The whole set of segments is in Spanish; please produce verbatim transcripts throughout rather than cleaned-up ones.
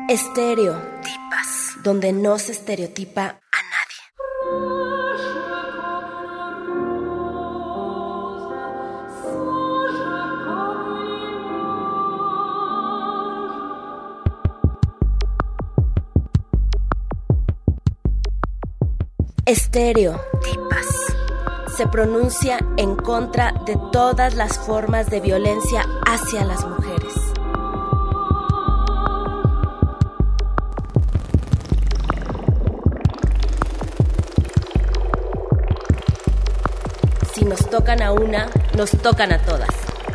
Estereotipas, donde no se estereotipa a nadie. Estereotipas. Se pronuncia en contra de todas las formas de violencia hacia las mujeres. Si nos tocan a una, nos tocan a todas.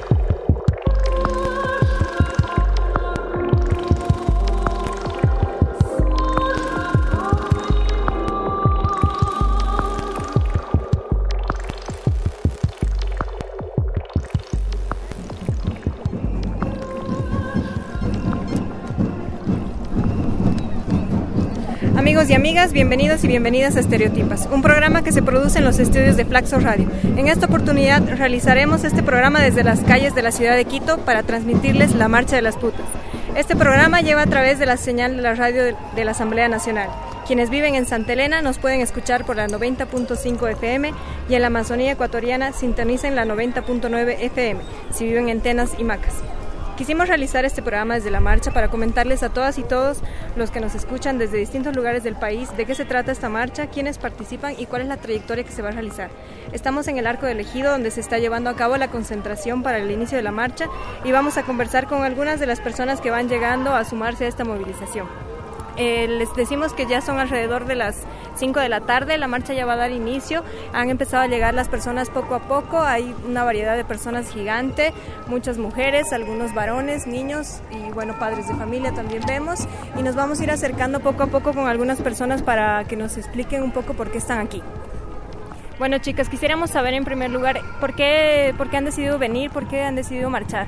Amigos y amigas, bienvenidos y bienvenidas a Estereotipas, un programa que se produce en los estudios de Flaxo Radio. En esta oportunidad realizaremos este programa desde las calles de la ciudad de Quito para transmitirles la Marcha de las Putas. Este programa lleva a través de la señal de la radio de la Asamblea Nacional. Quienes viven en Santa Elena nos pueden escuchar por la noventa punto cinco F M y en la Amazonía ecuatoriana sintonicen la noventa punto nueve F M si viven en Tenas y Macas. Quisimos realizar este programa desde la marcha para comentarles a todas y todos los que nos escuchan desde distintos lugares del país de qué se trata esta marcha, quiénes participan y cuál es la trayectoria que se va a realizar. Estamos en el Arco del Ejido, donde se está llevando a cabo la concentración para el inicio de la marcha, y vamos a conversar con algunas de las personas que van llegando a sumarse a esta movilización. Eh, les decimos que ya son alrededor de las cinco de la tarde, la marcha ya va a dar inicio, han empezado a llegar las personas poco a poco, hay una variedad de personas gigante, muchas mujeres, algunos varones, niños y bueno, padres de familia también vemos, y nos vamos a ir acercando poco a poco con algunas personas para que nos expliquen un poco por qué están aquí. Bueno, chicas, quisiéramos saber en primer lugar, ¿por qué, por qué han decidido venir, por qué han decidido marchar?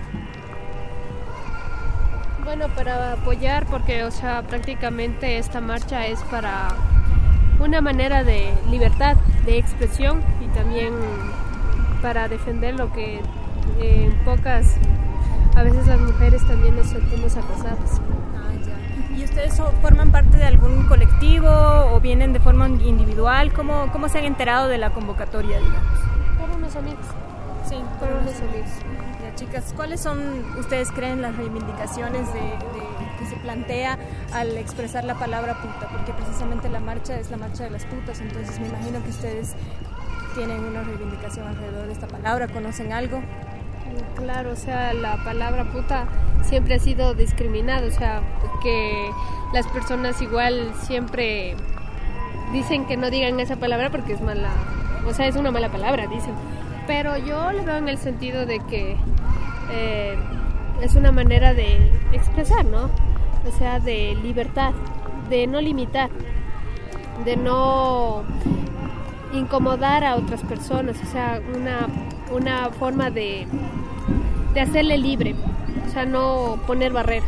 Bueno, para apoyar, porque o sea, prácticamente esta marcha es para una manera de libertad, de expresión, y también para defender lo que en eh, pocas, a veces las mujeres también nos sentimos acosadas. Ah, ya. ¿Y ustedes so, forman parte de algún colectivo o vienen de forma individual? ¿Cómo, cómo se han enterado de la convocatoria, digamos? Por unos amigos. Sí, por, por unos amigos. Ya, chicas, ¿cuáles son, ustedes creen, las reivindicaciones de, de, que se plantea al expresar la palabra puta? Porque precisamente la marcha es la marcha de las putas, entonces me imagino que ustedes tienen una reivindicación alrededor de esta palabra, ¿conocen algo? Claro, o sea, la palabra puta siempre ha sido discriminada, o sea, que las personas igual siempre dicen que no digan esa palabra porque es mala, o sea, es una mala palabra, dicen. Pero yo lo veo en el sentido de que eh, es una manera de expresar, ¿no? O sea, de libertad, de no limitar, de no incomodar a otras personas, o sea, una, una forma de, de hacerle libre, o sea, no poner barreras.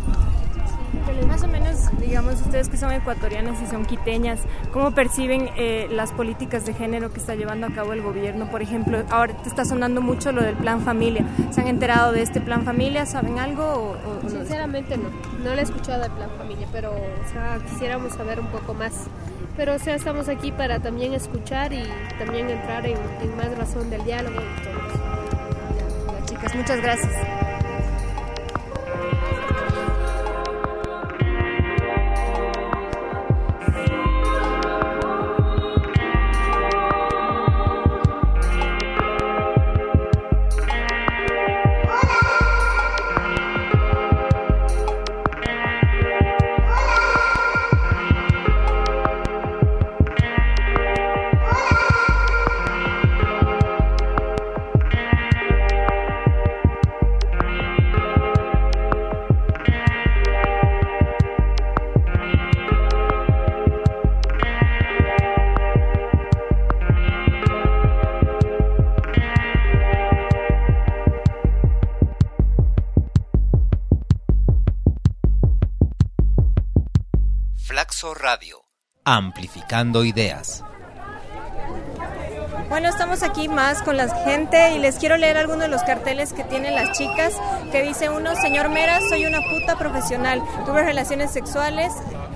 Más o menos, digamos, ustedes que son ecuatorianas y son quiteñas, ¿cómo perciben eh, las políticas de género que está llevando a cabo el gobierno? Por ejemplo, ahora te está sonando mucho lo del Plan Familia. ¿Se han enterado de este Plan Familia? ¿Saben algo? O, o Sinceramente no, no lo he escuchado del Plan Familia, pero o sea, quisiéramos saber un poco más. Pero o sea, estamos aquí para también escuchar y también entrar en, en más razón del diálogo y todo. Ya, chicas, muchas gracias. Flaxo Radio, amplificando ideas. Bueno, estamos aquí más con la gente y les quiero leer algunos de los carteles que tienen las chicas, que dice uno: señor Mera, soy una puta profesional, tuve relaciones sexuales,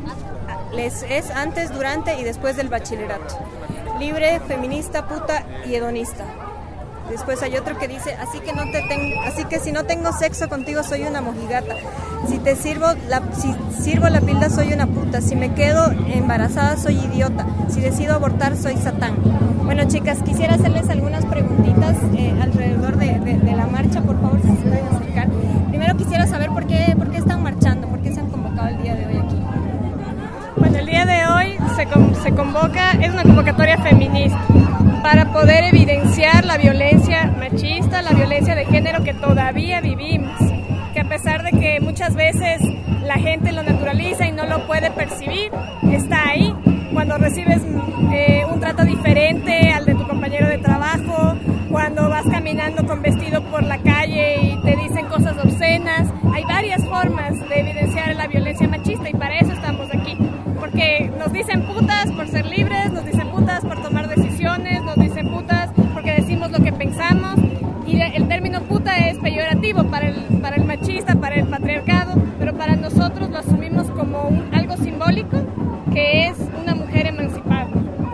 les es antes, durante y después del bachillerato, libre, feminista, puta y hedonista. Después hay otro que dice: así que no te tengo, así que si no tengo sexo contigo soy una mojigata. Si te sirvo la, si sirvo la pilda soy una puta. Si me quedo embarazada soy idiota. Si decido abortar soy satán. Bueno, chicas, quisiera hacerles algunas preguntitas eh, alrededor de, de, de la marcha, por favor, si se pueden explicar. Primero quisiera saber por qué, por qué están marchando, por qué se han convocado el día de hoy aquí. Bueno, el día de hoy se, con, se convoca, es una convocatoria feminista, para poder evidenciar la violencia machista, la violencia de género que todavía vivimos, que a pesar de que muchas veces la gente lo naturaliza y no lo puede percibir, está ahí. Cuando recibes eh, un trato diferente al de tu compañero de trabajo, cuando vas caminando con vestido por la calle y te dicen cosas obscenas, hay varias formas de evidenciar la violencia machista y para eso estamos aquí. Porque nos dicen putas por ser libres, nos dicen putas por tomar decisiones, nos dicen putas porque decimos lo que pensamos, y el término puta es peyorativo para el, para el machista, para el patriarcado, pero para nosotros lo asumimos como un, algo simbólico, que es una mujer emancipada.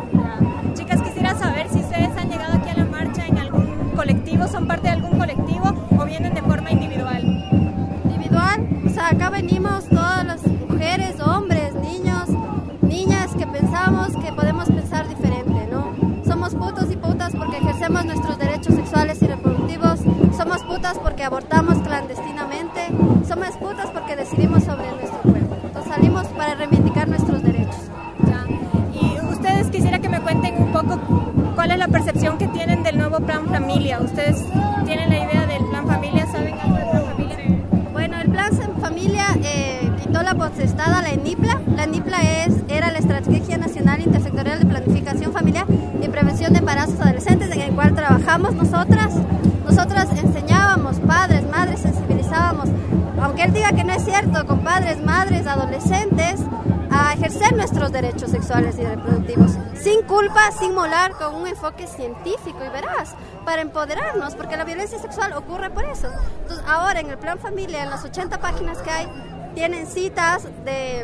Chicas, quisiera saber si ustedes han llegado aquí a la marcha en algún colectivo, son parte de algún colectivo o vienen de forma individual. Individual, o sea, acá venimos todas las mujeres, hombres, niños, niñas que pensamos que podemos pensar diferente, ¿no? Somos putos y putas porque ejercemos nuestros derechos sexuales y reproductivos, somos putas porque abortamos clandestinamente, somos putas porque decidimos sobre nuestro cuerpo. Entonces salimos para reivindicar nuestros derechos. Ya. Y ustedes quisiera que me cuenten un poco cuál es la percepción que tienen del nuevo Plan Familia. ¿Ustedes tienen la idea del Plan Familia? ¿Saben algo del Plan Familia? Bueno, el Plan Familia eh, quitó la potestad a la ENIPLA. La ENIPLA es, era la Estrategia Nacional Intersectorial de Planificación Familiar y Prevención de Embarazos Adolescentes, en el cual trabajamos nosotras. Nosotras enseñábamos, padres, madres, sensibilizábamos, aunque él diga que no es cierto, con padres, madres, adolescentes, a ejercer nuestros derechos sexuales y reproductivos, sin culpa, sin molar, con un enfoque científico y veraz, para empoderarnos, porque la violencia sexual ocurre por eso. Entonces, ahora en el Plan Familia, en las ochenta páginas que hay, tienen citas de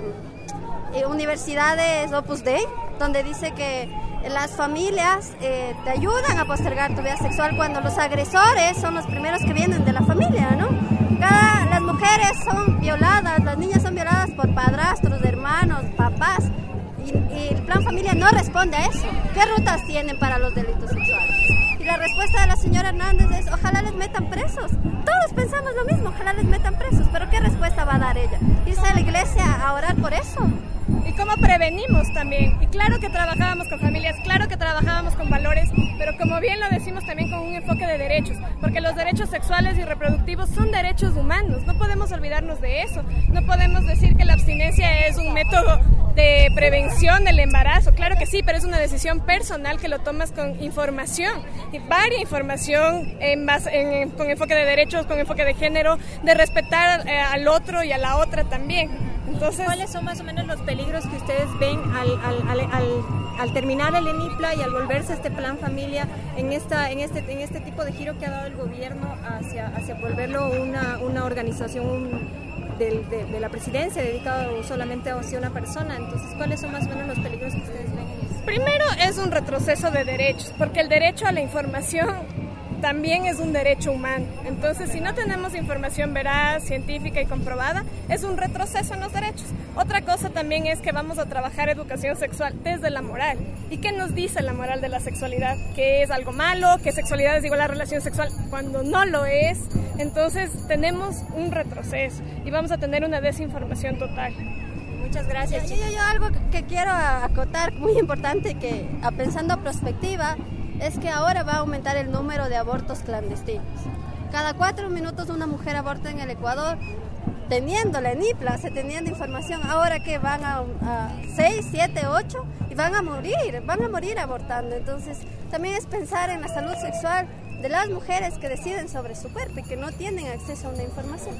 eh, universidades Opus Dei, donde dice que las familias eh, te ayudan a postergar tu vida sexual cuando los agresores son los primeros que vienen de la familia, ¿no? Cada, las mujeres son violadas, las niñas son violadas por padrastros, hermanos, papás, y, y el Plan Familia no responde a eso. ¿Qué rutas tienen para los delitos sexuales? Y la respuesta de la señora Hernández es: ojalá les metan presos. Todos pensamos lo mismo, ojalá les metan presos, pero ¿qué respuesta va a dar ella? ¿Irse a la iglesia a orar por eso? Y cómo prevenimos también. Y claro que trabajábamos con familias, claro que trabajábamos con valores, pero como bien lo decimos también con un enfoque de derechos, porque los derechos sexuales y reproductivos son derechos humanos, no podemos olvidarnos de eso. No podemos decir que la abstinencia es un método de prevención del embarazo, claro que sí, pero es una decisión personal que lo tomas con información, y varia información en base, en, con enfoque de derechos, con enfoque de género, de respetar eh, al otro y a la otra también. Entonces, ¿cuáles son más o menos los peligros que ustedes ven al, al, al, al, al terminar el ENIPLA y al volverse este Plan Familia en, esta, en, este, en este tipo de giro que ha dado el gobierno hacia, hacia volverlo una, una organización un, de, de, de la presidencia dedicado solamente hacia una persona? Entonces, ¿cuáles son más o menos los peligros que ustedes ven en eso? Primero, es un retroceso de derechos, porque el derecho a la información también es un derecho humano. Entonces, si no tenemos información veraz, científica y comprobada, es un retroceso en los derechos. Otra cosa también es que vamos a trabajar educación sexual desde la moral. ¿Y qué nos dice la moral de la sexualidad? Que es algo malo, que sexualidad es igual a relación sexual, cuando no lo es. Entonces, tenemos un retroceso y vamos a tener una desinformación total. Muchas gracias. Yo, yo, yo algo que quiero acotar, muy importante, que a pensando a prospectiva, es que ahora va a aumentar el número de abortos clandestinos. Cada cuatro minutos una mujer aborta en el Ecuador, teniendo la ENIPLA, se teniendo información. Ahora que van a, a seis, siete, ocho y van a morir, van a morir abortando. Entonces también es pensar en la salud sexual de las mujeres que deciden sobre su cuerpo y que no tienen acceso a una información.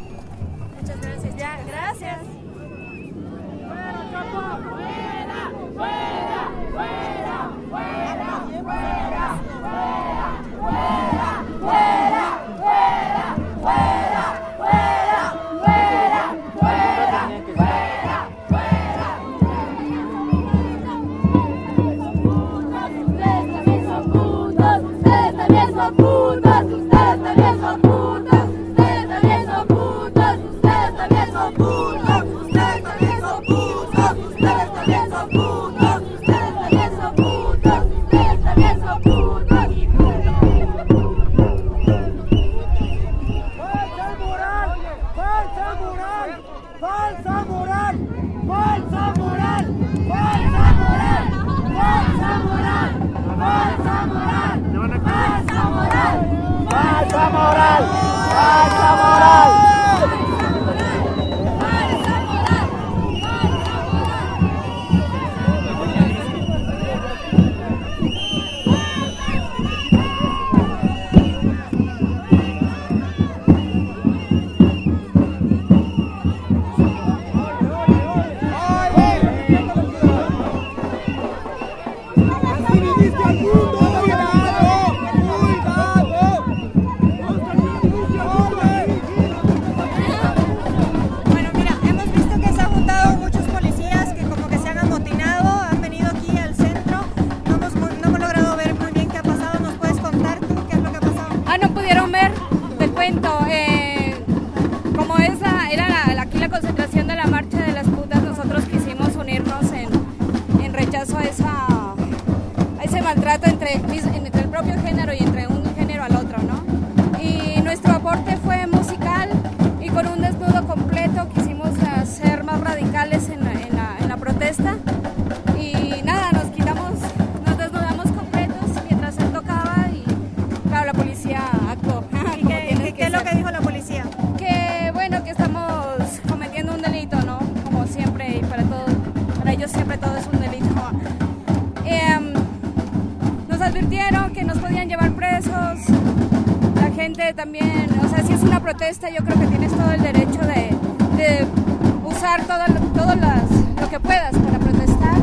Muchas gracias. Ya, gracias. ¡Fuera, Chapo! ¡Fuera! ¡Fuera! ¡Fuera! ¡Fuera! ¡Fuera! son putas, ustedes también son putas, ustedes también son putas, ustedes también son putas, ustedes también son putas, ustedes también son putas, ustedes también son putas, ustedes también son putas. Falsa moral, falsa moral, falsa moral, falsa moral, falsa moral, falsa moral, falsa moral, falsa moral, falsa moral, falsa moral. maltrato entre, entre el propio género y entre un género al otro, ¿no? Y nuestro aporte fue musical y con un desnudo completo quisimos ser más radicales en la, en la, en la protesta. Y nada, nos quitamos, nos desnudamos completos mientras él tocaba y claro, la policía actuó. ¿Y qué, qué es lo que dijo la policía? Que bueno, que estamos cometiendo un delito, ¿no? Como siempre y para todos, para ellos siempre todo es un delito. Eh, nos advirtieron que nos podían llevar presos. La gente también, o sea, si es una protesta, yo creo que tienes todo el derecho de, de usar todo, todo las, lo que puedas para protestar.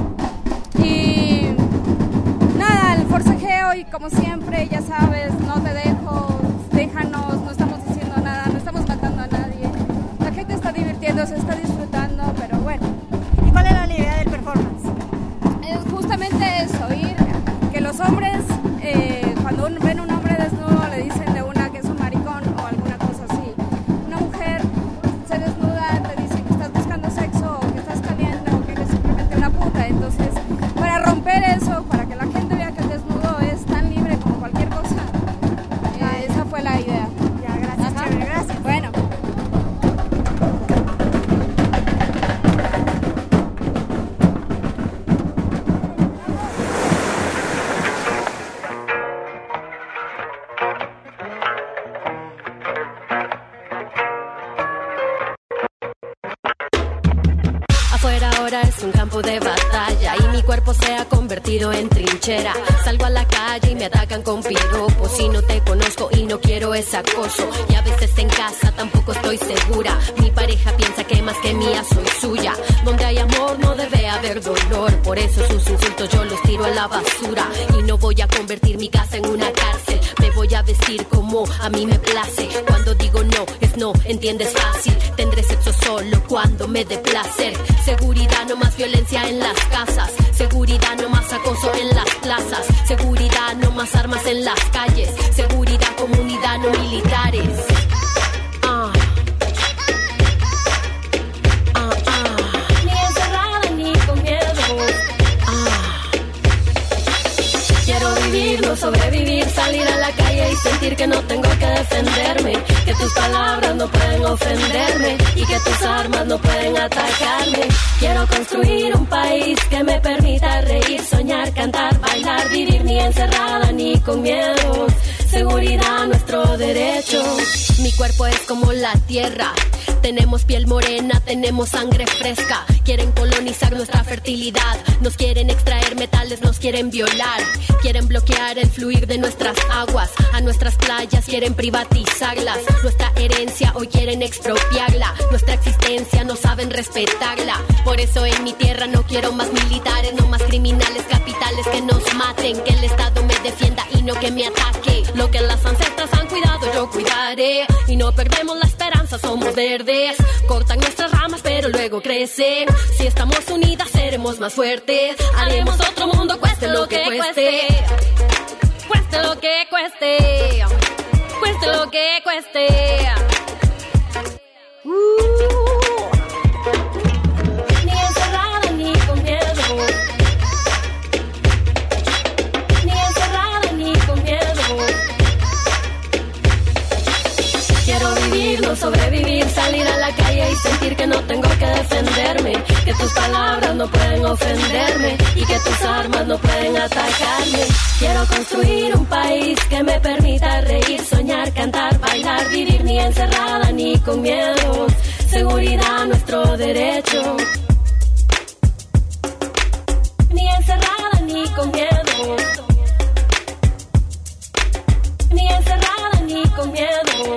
Y nada, el forcejeo y como siempre, ya sabes, no te dejo, déjanos, no estamos diciendo nada, no estamos matando a nadie. La gente está divirtiéndose, está disfrutando, pero bueno. ¿Y cuál es la idea del performance? Es justamente eso, ir, que los hombres, eh, cuando un, ven un hombre desnudo, le dicen de una que es un maricón o alguna cosa así. Una mujer se desnuda, te dice que estás buscando sexo o que estás caliente o que eres simplemente una puta. Entonces, para romper eso, para que la gente vea que el desnudo es tan libre como cualquier cosa, eh, esa fue la idea. Ya, gracias, Ajá. chévere, gracias. Bueno. Afuera ahora es un campo de batalla y mi cuerpo se ha convertido en trinchera. Salgo a la calle y me atacan con piropos y no te conozco y no quiero ese acoso. Y a veces en casa tampoco estoy segura. Mi pareja piensa que más que mía soy suya. Donde hay amor no debe haber dolor. Por eso sus insultos yo los tiro a la basura. Y no voy a convertir mi casa en una cárcel. Me voy a vestir como a mí me place. Cuando digo no, es no, entiendes fácil. Tendré sexo solo cuando me dé placer. Seguridad, no más violencia en las casas. Seguridad, no más acoso en las plazas. Seguridad, no más armas en las calles. Seguridad, comunidad, no militares. Ah. Ah, ah. Ni encerrada ni con miedo. Ah. Quiero vivir, no sobrevivir, salir a la calle y sentir que no tengo que defenderme. Que tus palabras no pueden ofenderme y que tus armas no pueden atacarme. Quiero construir un país que me permita reír, soñar, cantar, bailar, vivir ni encerrada ni con miedo. Seguridad, nuestro derecho. Mi cuerpo es como la tierra. Tenemos piel morena, tenemos sangre fresca. Quieren colonizar nuestra fertilidad. Nos quieren extraer metales, nos quieren violar. Quieren bloquear el fluir de nuestras aguas. A nuestras playas quieren privatizarlas. Nuestra herencia hoy quieren expropiarla. Nuestra existencia no saben respetarla. Por eso en mi tierra no quiero más militares, no más criminales capitales que nos maten. Que el Estado me defienda y no que me ataque. Lo que las ancestras han cuidado yo cuidaré. Y no perdemos la esperanza, somos verdes. Cortan nuestras ramas pero luego crecen. Si estamos unidas seremos más fuertes. Haremos otro mundo cueste lo que cueste. Cueste lo que cueste, cueste lo que cueste. Uh, ni encerrada ni con miedo, ni encerrada ni con miedo. Quiero vivir, no sobrevivir, salir a la calle y sentir que no tengo que defenderme, que tus palabras no pueden ofenderme y que tus armas no pueden atacarme. Quiero construir un país que me permita reír, soñar, cantar, bailar, vivir ni encerrada ni con miedo. Seguridad, nuestro derecho. Ni encerrada ni con miedo. Ni encerrada ni con miedo.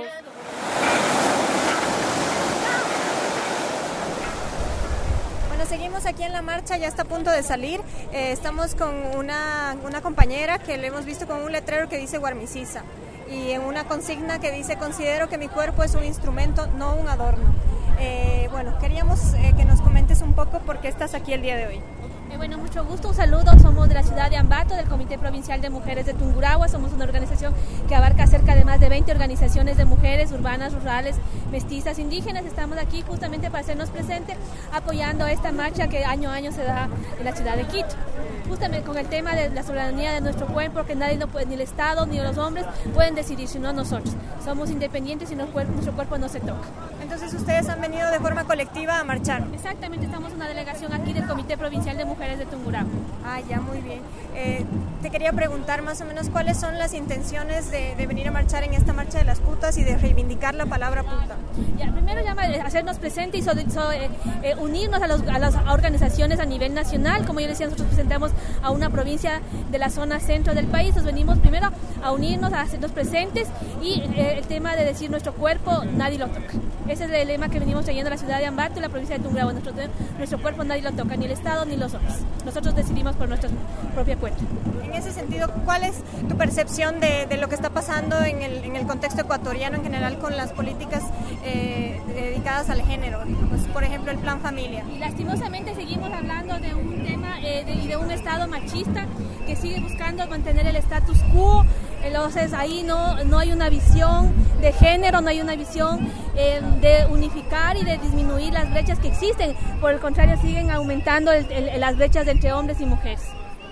Seguimos aquí en la marcha, ya está a punto de salir. Eh, estamos con una, una compañera que le hemos visto con un letrero que dice Guarmicisa y en una consigna que dice: considero que mi cuerpo es un instrumento, no un adorno. Eh, bueno, queríamos eh, que nos comentes un poco por qué estás aquí el día de hoy. Eh, bueno, mucho gusto, un saludo. Somos de la ciudad de Ambato, del Comité Provincial de Mujeres de Tungurahua. Somos una organización que abarca cerca de más de veinte organizaciones de mujeres urbanas, rurales, mestizas, indígenas. Estamos aquí justamente para hacernos presentes, apoyando esta marcha que año a año se da en la ciudad de Quito. Justamente con el tema de la soberanía de nuestro cuerpo, que nadie, no puede, ni el Estado ni los hombres pueden decidir, sino nosotros. Somos independientes y nuestro cuerpo, nuestro cuerpo no se toca. Entonces ustedes han venido de forma colectiva a marchar. Exactamente, estamos una delegación aquí del Comité Provincial de Mujeres de Tungurahua. Ah, ya, muy bien. Eh, te quería preguntar más o menos cuáles son las intenciones de, de venir a marchar en esta marcha de las putas y de reivindicar la palabra puta. Ya, primero llama a hacernos presentes y so, so, eh, eh, unirnos a, los, a las organizaciones a nivel nacional. Como yo decía, nosotros presentamos a una provincia de la zona centro del país. Nos venimos primero a unirnos, a hacernos presentes y eh, el tema de decir nuestro cuerpo nadie lo toca. Ese es el lema que venimos trayendo a la ciudad de Ambato y la provincia de Tungurahua. Nuestro, nuestro cuerpo nadie lo toca, ni el Estado ni los hombres. Nosotros decidimos por nuestra propia cuenta. En ese sentido, ¿cuál es tu percepción de, de lo que está pasando en el, en el contexto ecuatoriano en general con las políticas eh, dedicadas al género? Pues, por ejemplo, el Plan Familia. Y lastimosamente seguimos hablando de un tema eh, de, de un Estado machista que sigue buscando mantener el status quo. Entonces ahí no, no hay una visión de género, no hay una visión eh, de unificar y de disminuir las brechas que existen. Por el contrario, siguen aumentando el, el, las brechas entre hombres y mujeres.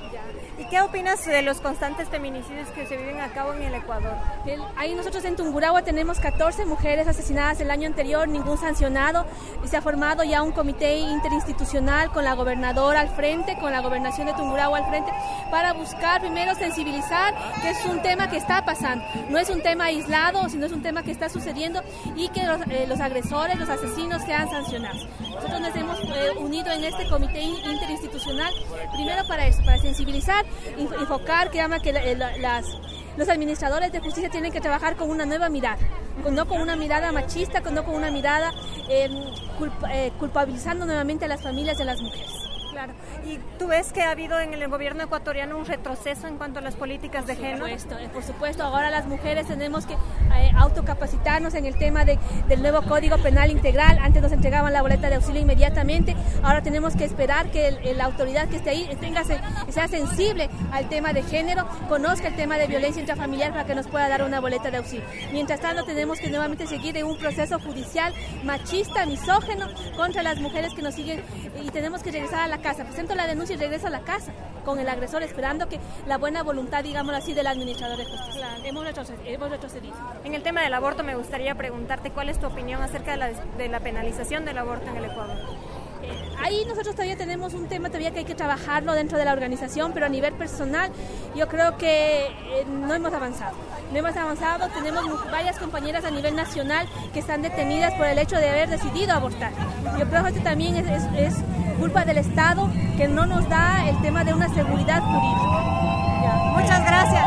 ¿Y qué opinas de los constantes feminicidios que se viven a cabo en el Ecuador? El, ahí nosotros en Tungurahua tenemos catorce mujeres asesinadas el año anterior, ningún sancionado, y se ha formado ya un comité interinstitucional con la gobernadora al frente, con la gobernación de Tungurahua al frente, para buscar primero sensibilizar que es un tema que está pasando, no es un tema aislado, sino es un tema que está sucediendo y que los, eh, los agresores, los asesinos sean sancionados. Nosotros nos hemos eh, unido en este comité interinstitucional primero para eso, para sensibilizar, enfocar, que llama que la, la, las, los administradores de justicia tienen que trabajar con una nueva mirada, con, no con una mirada machista, con, no con una mirada eh, culpa, eh, culpabilizando nuevamente a las familias y a las mujeres. Claro. ¿Y tú ves que ha habido en el gobierno ecuatoriano un retroceso en cuanto a las políticas de género? Por supuesto, por supuesto. Ahora las mujeres tenemos que eh, autocapacitarnos en el tema de, del nuevo Código Penal Integral. Antes nos entregaban la boleta de auxilio inmediatamente. Ahora tenemos que esperar que el, la autoridad que esté ahí tenga, sea sensible al tema de género, conozca el tema de violencia intrafamiliar para que nos pueda dar una boleta de auxilio. Mientras tanto, tenemos que nuevamente seguir en un proceso judicial machista, misógeno, contra las mujeres que nos siguen, y tenemos que regresar a la casa. Presento la denuncia y regreso a la casa con el agresor, esperando que la buena voluntad, digámoslo así, del administrador de justicia. Claro. Hemos, retrocedido, hemos retrocedido. En el tema del aborto me gustaría preguntarte cuál es tu opinión acerca de la, de la penalización del aborto en el Ecuador. Eh, ahí nosotros todavía tenemos un tema todavía que hay que trabajarlo dentro de la organización, pero a nivel personal yo creo que eh, no hemos avanzado. No hemos avanzado, tenemos varias compañeras a nivel nacional que están detenidas por el hecho de haber decidido abortar. Yo creo que esto también es, es, es culpa del Estado, que no nos da el tema de una seguridad jurídica. Ya. Muchas gracias.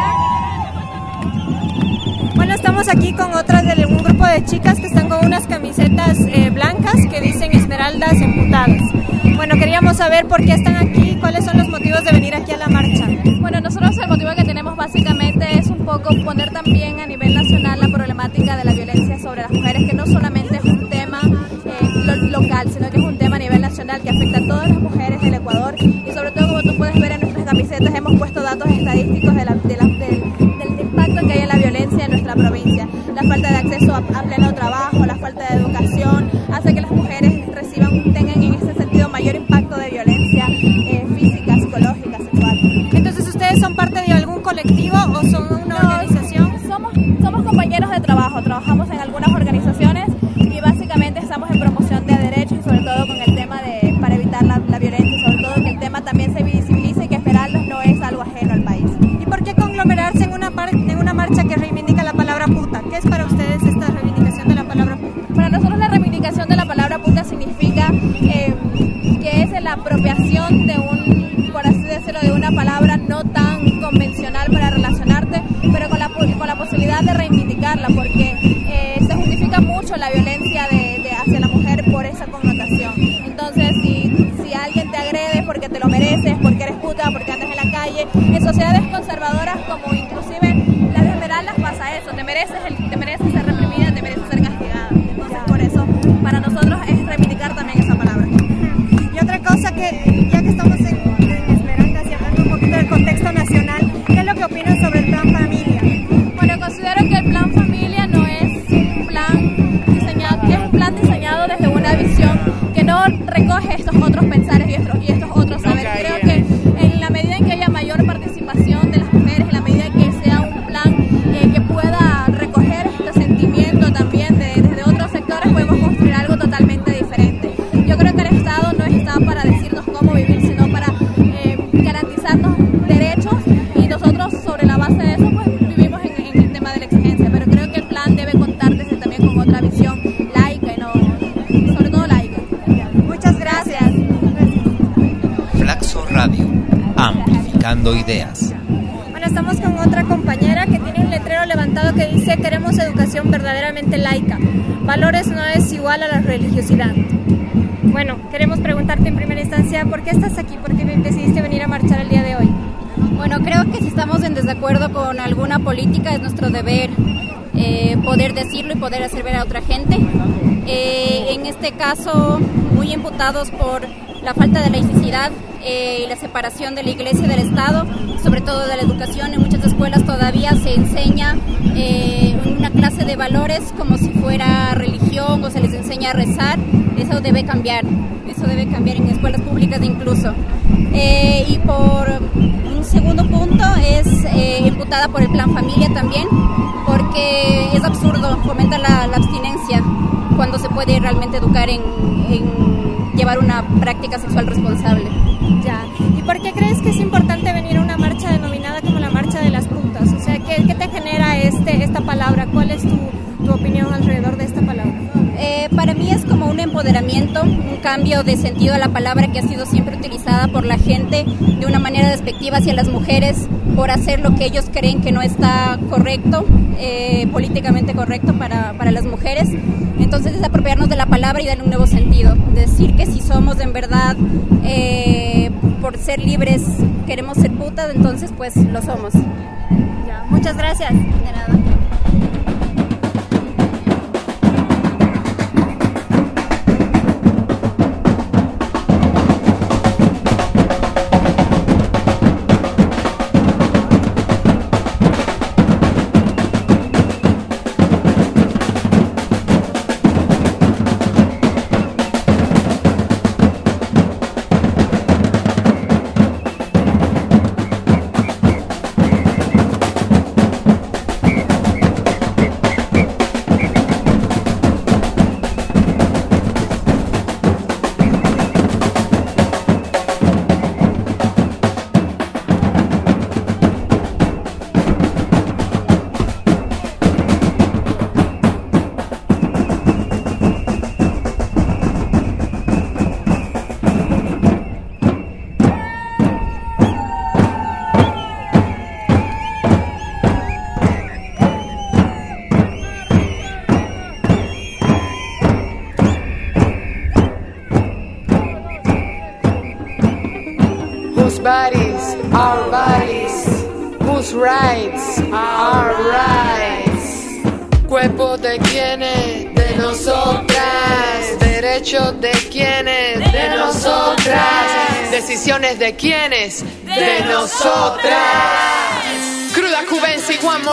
Bueno, estamos aquí con otras de un grupo de chicas que están con unas camisetas eh, blancas que dicen Esmeraldas Emputadas. Bueno, queríamos saber por qué están aquí, cuáles son los motivos de venir aquí a la marcha. Bueno, nosotros el motivo que tenemos básicamente es un poco poner también a nivel nacional la problemática de la violencia sobre las mujeres, que no solamente es un tema eh, lo, local, sino que es un tema a nivel nacional que afecta a todas las mujeres del Ecuador, y sobre todo, como tú puedes ver en nuestras camisetas, hemos puesto datos estadísticos de la, de la, del a pleno trabajo, la falta de educación, hace que las mujeres reciban, tengan en ese sentido mayor impacto de violencia eh, física, psicológica, sexual. Entonces, ¿ustedes son parte de algún colectivo o son una no, organización? Somos, somos compañeros de trabajo, trabajamos en algunas organizaciones y básicamente estamos en promoción de derechos y sobre todo con el tema de, para evitar la, la violencia y sobre todo que el tema también se visibilice y que esperarlos no es algo ajeno al país. ¿Y por qué conglomerarse en una, par en una marcha que reivindica la palabra puta? ¿Qué es para ustedes esta reivindicación de la palabra puta? Para nosotros la reivindicación de la palabra puta significa eh, que es la apropiación de un, por así decirlo, de una palabra no tan convencional para relacionarte, pero con la, con la posibilidad de reivindicarla, porque eh, se justifica mucho la violencia de, de hacia la mujer por esa connotación. Entonces, si, si alguien te agrede porque te lo mereces, porque eres puta, porque andas en la calle, en sociedades conservadoras como inclusive las de Esmeraldas pasa eso, te mereces, el, te mereces ser reprimida, te mereces ser castigada. Entonces, por eso, para nosotros es reivindicar también esa palabra. Y otra cosa que, ya que estamos en, en Esmeraldas y hablando un poquito del contexto nacional, ¿qué es lo que opinan sobre el plan familia? Bueno, considero que el plan familia no es un plan diseñado, es un plan diseñado desde una visión que no recoge estos otros pensares y estos, y estos otros saberes. Creo que en la medida en que haya mayor participación de las mujeres, en la medida en que sea un plan eh, que pueda recoger este sentimiento también de, desde otros sectores, podemos construir algo totalmente diferente. Yo creo que el Estado no está para decirnos cómo vivir, sino para eh, garantizarnos derechos y nosotros sobre la base de eso pues vivimos en, en el tema de la exigencia, pero creo que el plan debe contar desde también con otra visión laica y no, sobre todo laica. Muchas gracias. Flaxo Radio, amplificando ideas. Bueno, estamos con otra compañera que tiene un letrero levantado que dice: queremos educación verdaderamente laica. Valores no es igual a la religiosidad. Bueno, queremos preguntarte en primera instancia, ¿por qué estás aquí? ¿Por qué decidiste venir a marchar el día de hoy? Bueno, creo que si estamos en desacuerdo con alguna política es nuestro deber eh, poder decirlo y poder hacer ver a otra gente. Eh, en este caso, muy imputados por la falta de laicidad eh, y la separación de la Iglesia y del Estado, sobre todo de la educación. En muchas escuelas todavía se enseña eh, una clase de valores como si fuera religión o se les enseña a rezar. Eso debe cambiar, eso debe cambiar en escuelas públicas incluso. Eh, y por un segundo punto es eh, imputada por el plan familia también, porque es absurdo, fomenta la, la abstinencia cuando se puede realmente educar en, en llevar una práctica sexual responsable. Ya. ¿Y por qué crees que es importante venir a una marcha denominada como la marcha de las putas? O sea, ¿qué, qué te genera este, esta palabra? ¿Cuál es tu, tu opinión alrededor de esta palabra? Eh, para mí es como un empoderamiento, un cambio de sentido a la palabra que ha sido siempre utilizada por la gente de una manera despectiva hacia las mujeres por hacer lo que ellos creen que no está correcto, eh, políticamente correcto para, para las mujeres. Entonces es apropiarnos de la palabra y darle un nuevo sentido, decir que si somos en verdad eh, por ser libres queremos ser putas, entonces pues lo somos. Ya, muchas gracias. De nada. Bodies, our bodies, whose rights, our rights. Cuerpo de quienes, de nosotras. Derechos de quienes, de nosotras. Decisiones de quienes, de nosotras. Cruda Cubensi, one more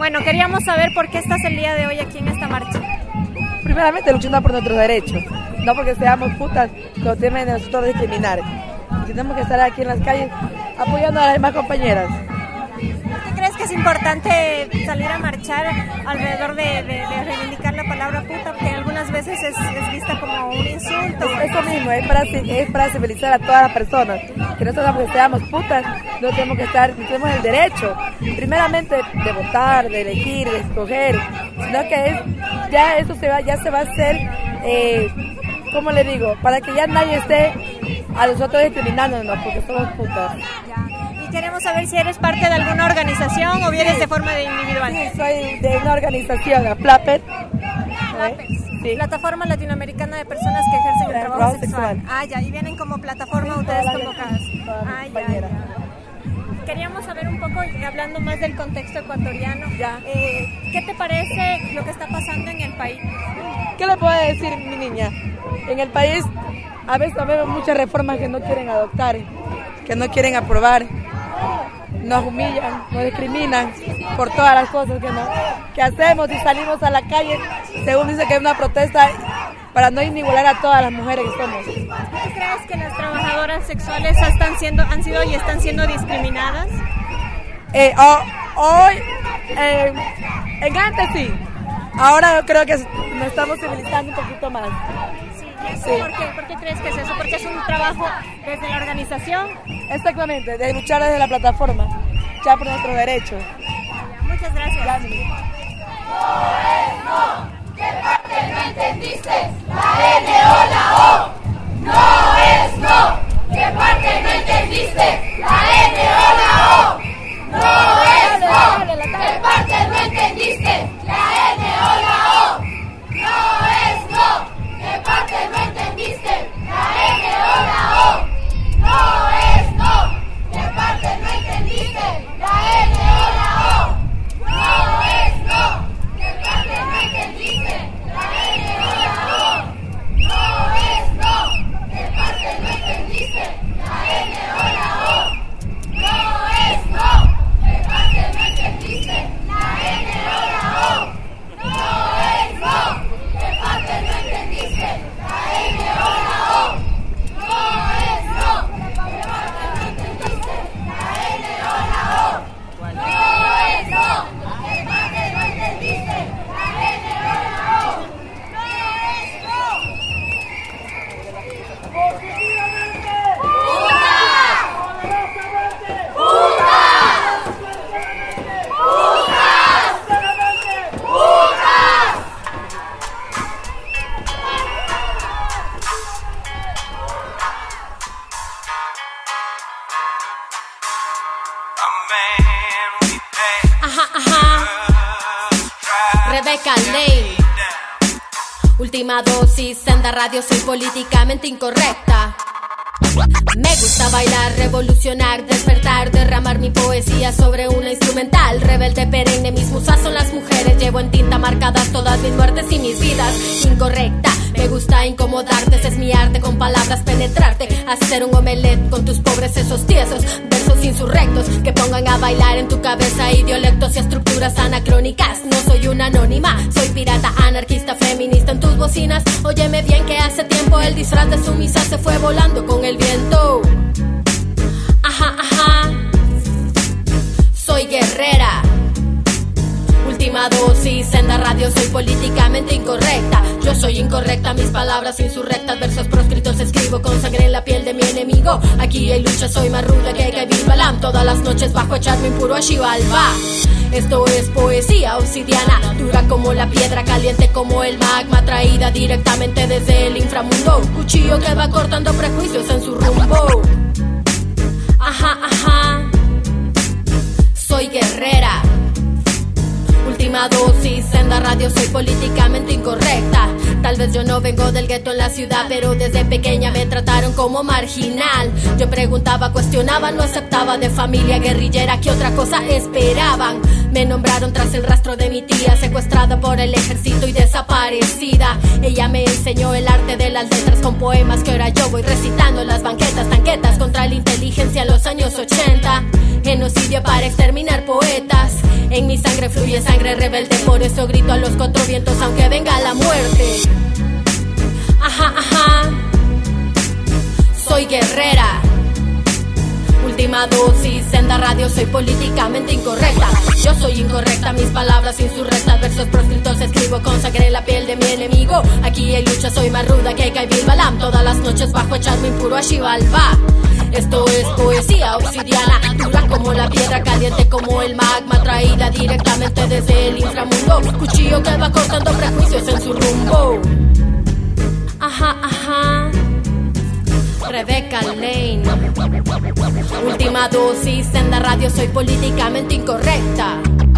Bueno, queríamos saber por qué estás el día de hoy aquí en esta marcha. Primeramente luchando por nuestros derechos, no porque seamos putas, lo temen de nosotros discriminar. Y tenemos que estar aquí en las calles apoyando a las demás compañeras. ¿Por qué crees que es importante salir a marchar alrededor de, de, de reivindicar la palabra puta? Porque algunas veces es, es vista como un insulto. Es eso mismo, es para, es para civilizar a todas las personas. Que nosotros, porque seamos putas, no tenemos que estar, no tenemos el derecho, primeramente, de votar, de elegir, de escoger, sino que es, ya eso se va, ya se va a hacer, eh, ¿cómo le digo? Para que ya nadie esté a nosotros discriminándonos porque somos putas. Queremos saber si eres parte de alguna organización o vienes sí. de forma de individual. Sí, soy de una organización, la PLAPET. Sí. Plataforma Latinoamericana de Personas que Ejercen el, el Trabajo, trabajo sexual. sexual. Ah, ya, y vienen como plataforma sí, ustedes convocadas. Ah, ya, ya. Queríamos saber un poco, hablando más del contexto ecuatoriano, ya. Eh, ¿qué te parece lo que está pasando en el país? ¿Qué le puedo decir, mi niña? En el país a veces vemos muchas reformas que no quieren adoptar, que no quieren aprobar. Nos humillan, nos discriminan por todas las cosas que, no, que hacemos y salimos a la calle, según dice que es una protesta para no igualar a todas las mujeres que somos. ¿Tú crees que las trabajadoras sexuales están siendo, han sido y están siendo discriminadas? Eh, oh, hoy, eh, en antes sí, ahora yo creo que nos estamos civilizando un poquito más. Sí. ¿Por qué? ¿Por qué crees que es eso? ¿Porque es un trabajo desde la organización? Exactamente, de luchar desde la plataforma, luchar por nuestros derechos. Muchas gracias. No es no, ¿qué parte no entendiste? La N o la O. No es no, ¿qué parte no entendiste? La N o la O. No es no, ¿qué parte no entendiste? La N o la O. No es no. ¿Qué parte no entendiste? La N o la O. No es no. ¿Qué parte no entendiste? La N o la O. No es no. ¿Qué parte no entendiste? La N o la O. No es no. ¿Qué parte no entendiste? La N o la O. No es no. ¿Qué parte no entendiste? La N o la O. No es no. ¿Qué parte no entendiste? La N o la O. No es no. ¿Qué parte no entendiste? La N o la O. No es no. ¿Qué parte no entendiste? La N o la O. No es no. Positivamente. ¡Putas! ¡Putas! ¡Putas! ¡Putas! ¡Putas! Ajá, ajá. Rebecca Lane. Última dosis, senda radio, soy políticamente incorrecta. Me gusta bailar, revolucionar, despertar, derramar mi poesía sobre una instrumental. Rebelde perenne, mis musas son las mujeres. Llevo en tinta marcadas todas mis muertes y mis vidas. Incorrecta, me gusta incomodarte, ese es mi arte, con palabras penetrarte. Hacer un omelette con tus pobres sesos tiesos. Versos insurrectos que pongan a bailar en tu cabeza idiolectos y estructuras anacrónicas. No soy una anónima, soy pirata, anarquista, feminista en tus bocinas. Óyeme bien que hace tiempo el disfraz de sumisa se fue volando con el viento. Ajá, ajá. Soy guerrera. Última dosis, senda radio, soy políticamente incorrecta. Yo soy incorrecta, mis palabras insurrectas, versos proscritos escribo con sangre en la piel de mi enemigo. Aquí hay lucha, soy más ruda que Kevin Balam. Todas las noches bajo echarme impuro a Xibalba. Esto es poesía obsidiana, dura como la piedra, caliente como el magma, traída directamente desde el inframundo. Cuchillo que va cortando prejuicios en su rumbo. Ajá, ajá. Soy guerrera. Última dosis, senda radio, soy políticamente incorrecta. Tal vez yo no vengo del gueto en la ciudad, pero desde pequeña me trataron como marginal. Yo preguntaba, cuestionaba, no aceptaba, de familia guerrillera, ¿qué otra cosa esperaban? Me nombraron tras el rastro de mi tía, secuestrada por el ejército y desaparecida. Ella me enseñó el arte de las letras con poemas que ahora yo voy recitando en las banquetas, tanquetas contra la inteligencia en los años ochenta. Genocidio para exterminar poetas. En mi sangre sangre fluye, sangre rebelde, por eso grito a los cuatro vientos aunque venga la muerte. Ajá, ajá, soy guerrera. Última dosis, Senda Radio, soy políticamente incorrecta. Yo soy incorrecta, mis palabras insurrectas, versos proscritos escribo con sangre en la piel de mi enemigo. Aquí hay lucha, soy más ruda que Kaibil Balam. Todas las noches bajo echarme impuro a Xibalba. Esto es poesía obsidiana, dura como la piedra, caliente como el magma, traída directamente desde el inframundo. Cuchillo que va cortando prejuicios en su rumbo. Ajá, ajá, Rebecca Lane. Última dosis, Senda Radio, soy políticamente incorrecta.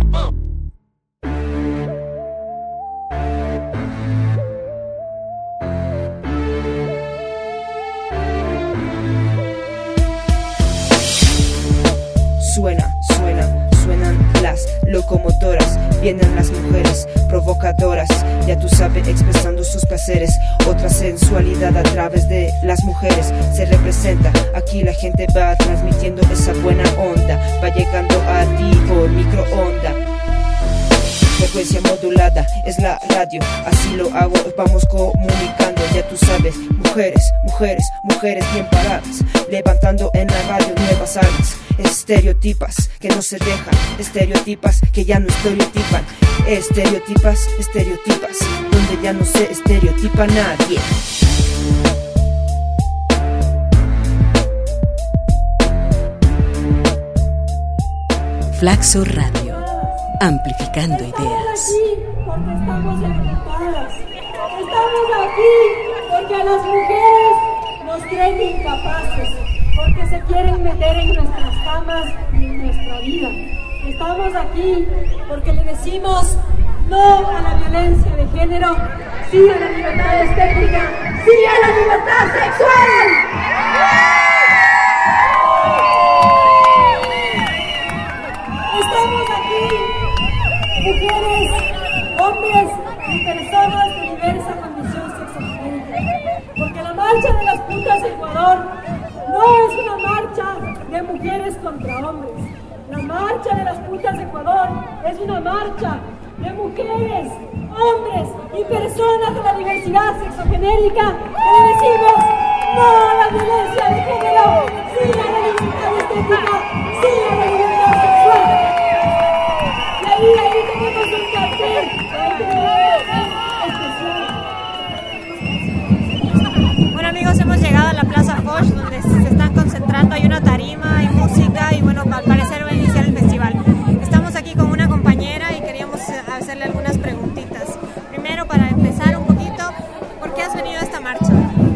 Suena, suena, suenan las locomotoras, vienen las mujeres provocadoras, ya tú sabes, expresando sus placeres. Otra sensualidad a través de las mujeres se representa. Aquí la gente va transmitiendo esa buena onda, va llegando a ti por microonda. Frecuencia modulada es la radio, así lo hago, vamos comunicando, ya tú sabes. Mujeres, mujeres, mujeres bien paradas, levantando en la radio nuevas armas. Estereotipas que no se dejan, estereotipas que ya no estereotipan. Estereotipas, estereotipas, donde ya no se estereotipa nadie. Flaxo Radio, amplificando ideas. Porque estamos enfrentadas. Estamos aquí porque a las mujeres nos creen incapaces, porque se quieren meter en nuestras camas y en nuestra vida. Estamos aquí porque le decimos no a la violencia de género, sí a la libertad estética, sí a la libertad sexual. Estamos aquí, mujeres, hombres y personas de diversa condición sexogenérica, porque la marcha de las putas de Ecuador no es una marcha de mujeres contra hombres. La marcha de las putas de Ecuador es una marcha de mujeres, hombres y personas de la diversidad sexogenérica que le decimos no a la violencia de género, sí a la libertad estética, sí a la libertad sexual. Y ahí, ahí tenemos un cartel, ahí tenemos un especial. Bueno amigos, hemos llegado a la Plaza Foch, donde se están concentrando, hay una tarima, hay música y bueno, al parecer va a iniciar el festival. Estamos aquí con una compañera y queríamos hacerle algunas preguntitas. Primero, para empezar un poquito, ¿por qué has venido a esta marcha?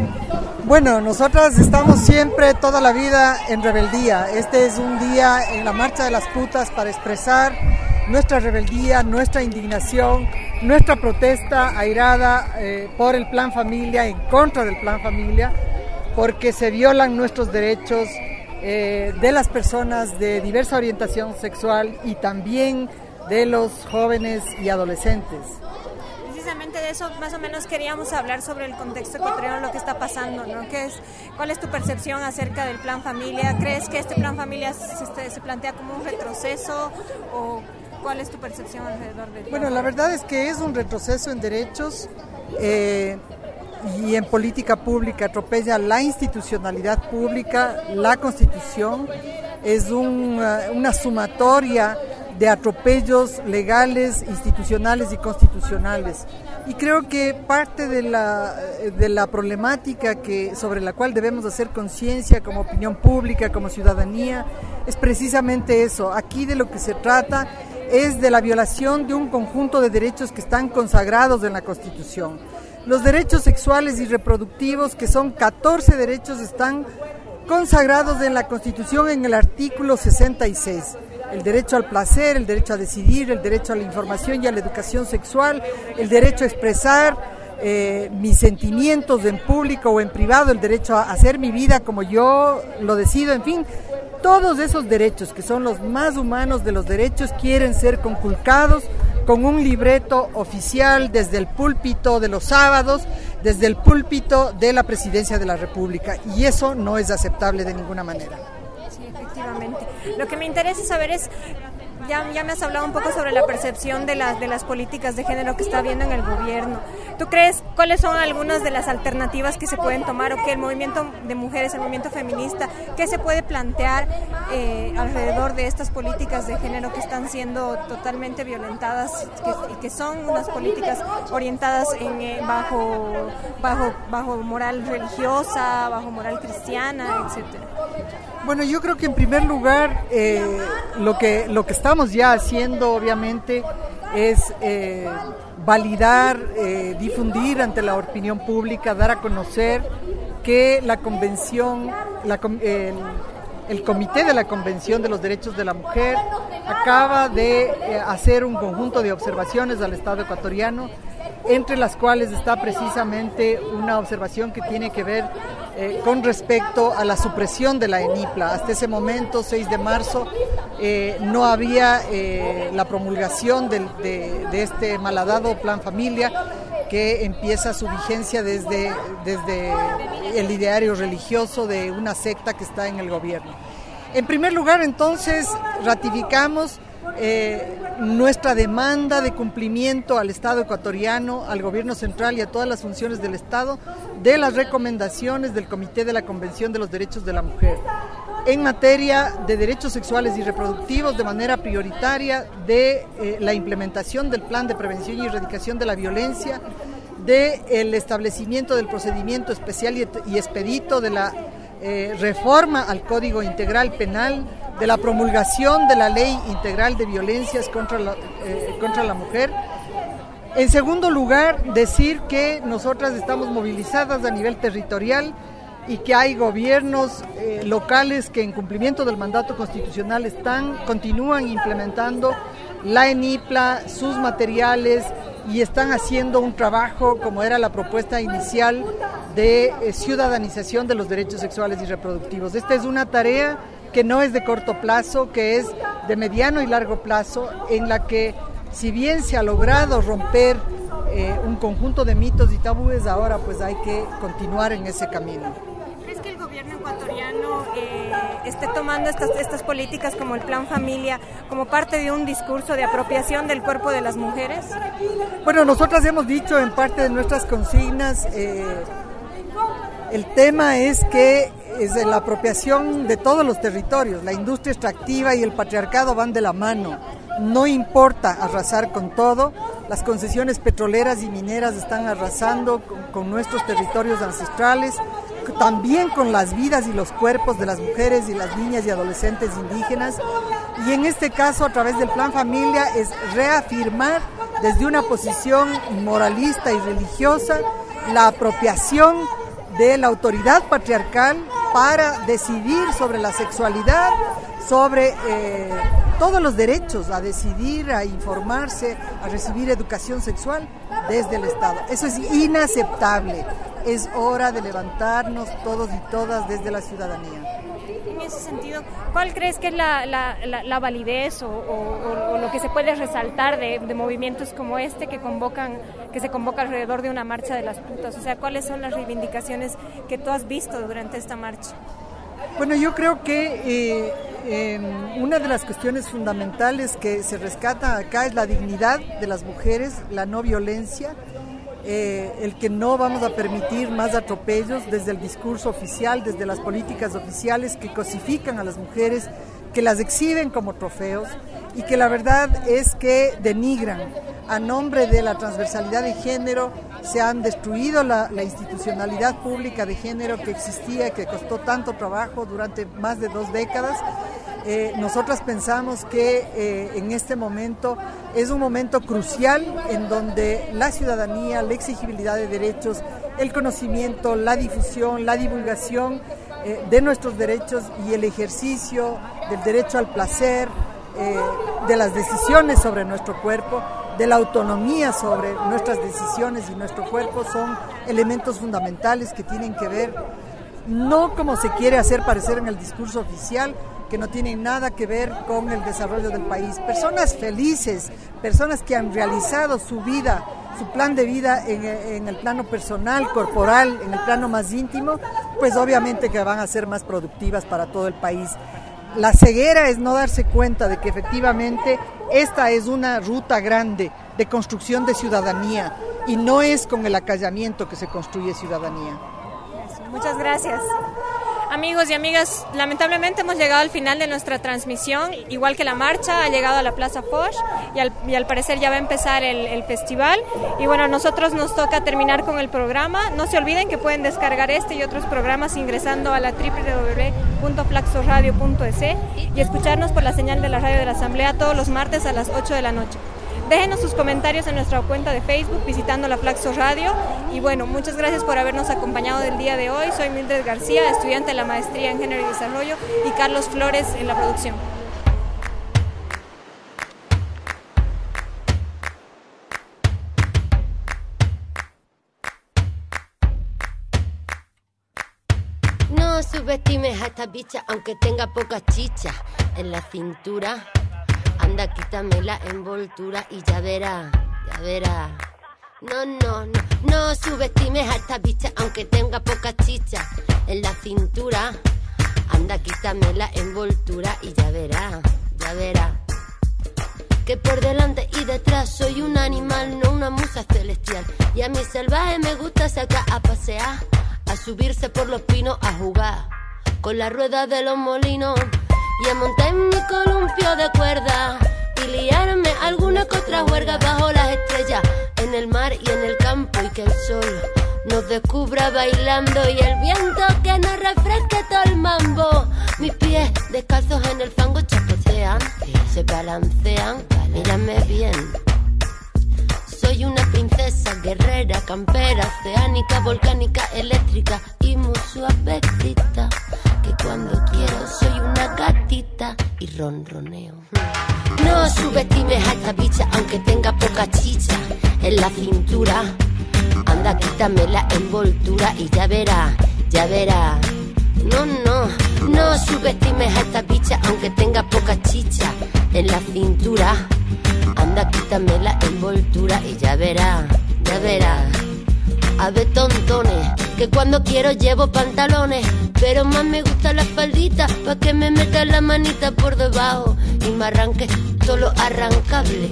Bueno, nosotras estamos siempre, toda la vida, en rebeldía. Este es un día en la Marcha de las Putas para expresar nuestra rebeldía, nuestra indignación, nuestra protesta airada eh, por el Plan Familia, en contra del Plan Familia, porque se violan nuestros derechos eh, de las personas de diversa orientación sexual y también de los jóvenes y adolescentes. Precisamente de eso más o menos queríamos hablar, sobre el contexto ecuatoriano, lo que está pasando, ¿no? ¿Qué es, ¿Cuál es tu percepción acerca del Plan Familia? ¿Crees que este Plan Familia se, se plantea como un retroceso o cuál es tu percepción alrededor del Plan? Bueno, la verdad es que es un retroceso en derechos eh, y en política pública, atropella la institucionalidad pública, la Constitución, es un, una sumatoria de atropellos legales, institucionales y constitucionales. Y creo que parte de la, de la problemática que, sobre la cual debemos hacer conciencia como opinión pública, como ciudadanía, es precisamente eso. Aquí de lo que se trata es de la violación de un conjunto de derechos que están consagrados en la Constitución. Los derechos sexuales y reproductivos, que son catorce derechos, están consagrados en la Constitución en el artículo sesenta y seis. El derecho al placer, el derecho a decidir, el derecho a la información y a la educación sexual, el derecho a expresar eh, mis sentimientos en público o en privado, el derecho a hacer mi vida como yo lo decido, en fin, todos esos derechos que son los más humanos de los derechos quieren ser conculcados con un libreto oficial desde el púlpito de los sábados, desde el púlpito de la Presidencia de la República, y eso no es aceptable de ninguna manera. Sí, efectivamente. Lo que me interesa saber es, ya, ya me has hablado un poco sobre la percepción de, la, de las políticas de género que está habiendo en el gobierno. ¿Tú crees cuáles son algunas de las alternativas que se pueden tomar o que el movimiento de mujeres, el movimiento feminista, qué se puede plantear eh, alrededor de estas políticas de género que están siendo totalmente violentadas que, y que son unas políticas orientadas en, eh, bajo, bajo, bajo moral religiosa, bajo moral cristiana, etcétera? Bueno, yo creo que en primer lugar eh, lo que lo que estamos ya haciendo obviamente es eh, validar, eh, difundir ante la opinión pública, dar a conocer que la convención, la, el, el Comité de la Convención de los Derechos de la Mujer acaba de eh, hacer un conjunto de observaciones al Estado ecuatoriano, entre las cuales está precisamente una observación que tiene que ver eh, con respecto a la supresión de la ENIPLA. Hasta ese momento, seis de marzo, eh, no había eh, la promulgación del, de, de este malhadado Plan Familia, que empieza su vigencia desde, desde el ideario religioso de una secta que está en el gobierno. En primer lugar, entonces, ratificamos Eh, nuestra demanda de cumplimiento al Estado ecuatoriano, al gobierno central y a todas las funciones del Estado de las recomendaciones del Comité de la Convención de los Derechos de la Mujer en materia de derechos sexuales y reproductivos, de manera prioritaria de eh, la implementación del Plan de Prevención y Erradicación de la Violencia, del establecimiento del procedimiento especial y, y expedito, de la eh, reforma al Código Integral Penal, de la promulgación de la Ley Integral de Violencias contra la, eh, contra la Mujer. En segundo lugar, decir que nosotras estamos movilizadas a nivel territorial y que hay gobiernos eh, locales que en cumplimiento del mandato constitucional están, continúan implementando la ENIPLA, sus materiales, y están haciendo un trabajo, como era la propuesta inicial, de eh, ciudadanización de los derechos sexuales y reproductivos. Esta es una tarea que no es de corto plazo, que es de mediano y largo plazo, en la que, si bien se ha logrado romper eh, un conjunto de mitos y tabúes, ahora pues hay que continuar en ese camino. ¿Crees que el gobierno ecuatoriano eh, esté tomando estas, estas políticas como el Plan Familia como parte de un discurso de apropiación del cuerpo de las mujeres? Bueno, nosotras hemos dicho en parte de nuestras consignas, eh, el tema es que es de la apropiación de todos los territorios. La industria extractiva y el patriarcado van de la mano. No importa arrasar con todo. Las concesiones petroleras y mineras están arrasando con, con nuestros territorios ancestrales, también con las vidas y los cuerpos de las mujeres y las niñas y adolescentes indígenas. Y en este caso, a través del Plan Familia, es reafirmar desde una posición moralista y religiosa la apropiación de la autoridad patriarcal para decidir sobre la sexualidad, sobre eh, todos los derechos a decidir, a informarse, a recibir educación sexual desde el Estado. Eso es inaceptable. Es hora de levantarnos todos y todas desde la ciudadanía. En ese sentido, ¿cuál crees que es la, la, la, la validez o, o, o lo que se puede resaltar de, de movimientos como este que convocan, que se convoca alrededor de una marcha de las putas? O sea, ¿cuáles son las reivindicaciones que tú has visto durante esta marcha? Bueno, yo creo que eh, eh, una de las cuestiones fundamentales que se rescata acá es la dignidad de las mujeres, la no violencia, eh, el que no vamos a permitir más atropellos desde el discurso oficial, desde las políticas oficiales que cosifican a las mujeres, que las exhiben como trofeos y que la verdad es que denigran. A nombre de la transversalidad de género se han destruido la, la institucionalidad pública de género que existía, que costó tanto trabajo durante más de dos décadas. Eh, nosotras pensamos que eh, en este momento es un momento crucial en donde la ciudadanía, la exigibilidad de derechos, el conocimiento, la difusión, la divulgación eh, de nuestros derechos y el ejercicio del derecho al placer, eh, de las decisiones sobre nuestro cuerpo, de la autonomía sobre nuestras decisiones y nuestro cuerpo son elementos fundamentales que tienen que ver no como se quiere hacer parecer en el discurso oficial, que no tienen nada que ver con el desarrollo del país. Personas felices, personas que han realizado su vida, su plan de vida en, en el plano personal, corporal, en el plano más íntimo, pues obviamente que van a ser más productivas para todo el país. la ceguera es no darse cuenta de que efectivamente esta es una ruta grande de construcción de ciudadanía y no es con el acallamiento que se construye ciudadanía. Muchas gracias. Amigos y amigas, lamentablemente hemos llegado al final de nuestra transmisión, igual que la marcha ha llegado a la Plaza Foch y al, y al parecer ya va a empezar el, el festival. Y bueno, a nosotros nos toca terminar con el programa. No se olviden que pueden descargar este y otros programas ingresando a la doble u doble u doble u punto flaxoradio punto es y escucharnos por la señal de la radio de la Asamblea todos los martes a las ocho de la noche. Déjenos sus comentarios en nuestra cuenta de Facebook visitando la Flaxo Radio. Y bueno, muchas gracias por habernos acompañado del día de hoy. Soy Mildred García, estudiante de la Maestría en Género y Desarrollo, y Carlos Flores en la producción. No subestimes a esta bicha aunque tenga poca chicha en la cintura. Anda, quítame la envoltura y ya verá, ya verá. No, no, no, no subestimes a esta bicha aunque tenga poca chicha en la cintura. Anda, quítame la envoltura y ya verá, ya verá. Que por delante y detrás soy un animal, no una musa celestial. Y a mi salvaje me gusta sacar a pasear, a subirse por los pinos, a jugar con la rueda de los molinos y a montar en mi columpio de cuerda y liarme alguna que otra juerga bajo las estrellas, en el mar y en el campo, y que el sol nos descubra bailando y el viento que nos refresque todo el mambo. Mis pies descalzos en el fango chapotean, se balancean, mírame bien. Soy una princesa guerrera, campera, oceánica, volcánica, eléctrica y muy suavecita, que cuando quiero soy una gatita y ronroneo. No subestimes a esta bicha aunque tenga poca chicha en la cintura. Anda, quítame la envoltura y ya verá, ya verá. No, no, no subestimes a esta bicha aunque tenga poca chicha en la cintura. Anda, quítame la envoltura y ya verá, ya verá. A ver, tontones, que cuando quiero llevo pantalones, pero más me gusta la faldita, pa' que me meta la manita por debajo y me arranque solo arrancable.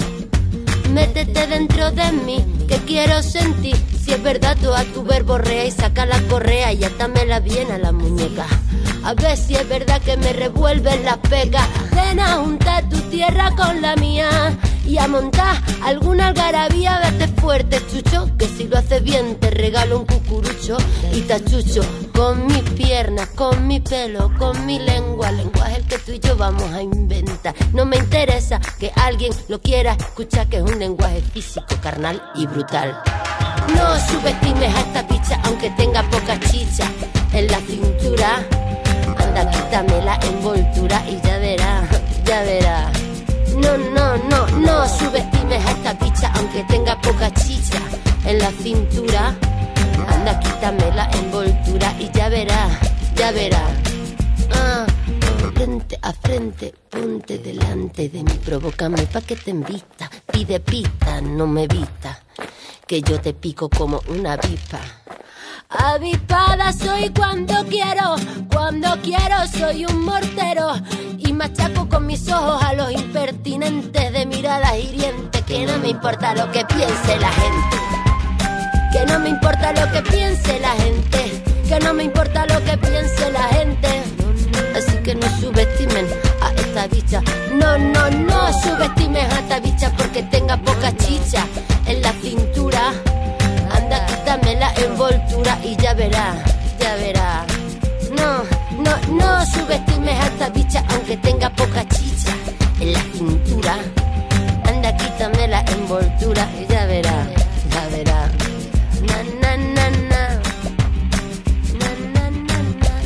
Métete dentro de mí, que quiero sentir. Si es verdad, tú a tu verborrea y saca la correa y atámela bien a la muñeca. A ver si es verdad que me revuelven las pecas. Ven a juntar tu tierra con la mía y a montar alguna algarabía. Vete fuerte, chucho, que si lo haces bien te regalo un cucurucho y tachucho. Con mis piernas, con mi pelo, con mi lengua, lenguaje el que tú y yo vamos a inventar. No me interesa que alguien lo quiera escuchar, que es un lenguaje físico, carnal y brutal. No subestimes a esta bicha aunque tenga poca chicha en la cintura. Anda, quítame la envoltura y ya verá, ya verá. No, no, no, no subestimes a esta bicha aunque tenga poca chicha en la cintura. Anda, quítame la envoltura y ya verá, ya verá. Ah, frente a frente, ponte delante de mí, provócame pa' que te invita. Pide pita, no me evita, que yo te pico como una avispa. Avispada soy cuando quiero, cuando quiero soy un mortero y machaco con mis ojos a los impertinentes de miradas hirientes. Que no me importa lo que piense la gente, que no me importa lo que piense la gente, que no me importa lo que piense la gente. Así que no subestimen a esta bicha, no, no, no subestimen a esta bicha porque tenga poca chicha en la cintura. Anda, quítame la envoltura y ya verá, ya verá. No, no, no subestimes a esta bicha aunque tenga poca chicha en la cintura. Anda, quítame la envoltura y ya verá, ya verá. Na, na, na, na. Na, na, na, na.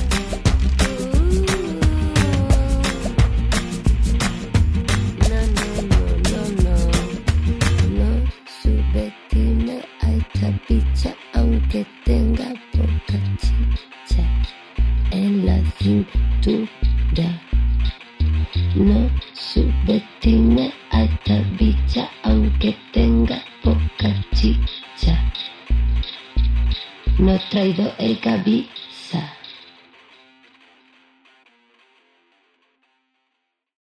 Uh. No, no, no, no, no. No subestime a esta bicha aunque tenga poca chicha en la cintura. No subestime a esta bicha aunque tenga poca chicha. No he traído el cabí